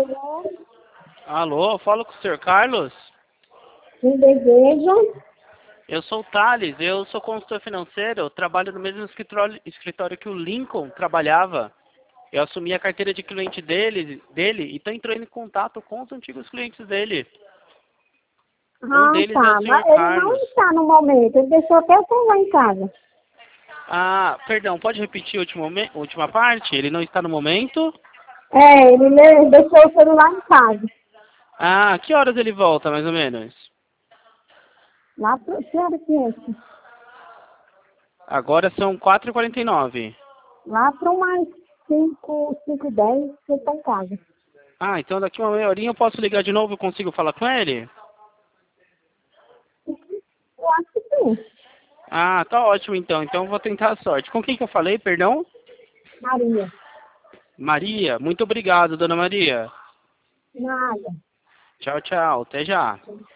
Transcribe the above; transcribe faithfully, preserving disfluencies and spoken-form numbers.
Alô? Alô, falo com o senhor Carlos? Quem deseja? Eu sou o Thales, eu sou consultor financeiro, eu trabalho no mesmo escritório, escritório que o Lincoln trabalhava. Eu assumi a carteira de cliente dele, dele e estou entrando em contato com os antigos clientes dele. Um Ah, deles é o tá. senhor Mas ele não Carlos. está no momento. Ele deixou até o celular em casa. Ah, perdão, pode repetir a última, me- última parte? Ele não está no momento? É, ele le- deixou o celular em casa. Ah, que horas ele volta, mais ou menos? Lá pro... Que hora que é esse? Agora são quatro e quarenta e nove. Lá para umas cinco, cinco e dez, você está em casa. Ah, então daqui uma meia horinha eu posso ligar de novo e consigo falar com ele? Eu acho que sim. Ah, tá ótimo então. Então eu vou tentar a sorte. Com quem que eu falei, perdão? Maria. Maria. Muito obrigado, dona Maria. Nada. Tchau, tchau. Até já.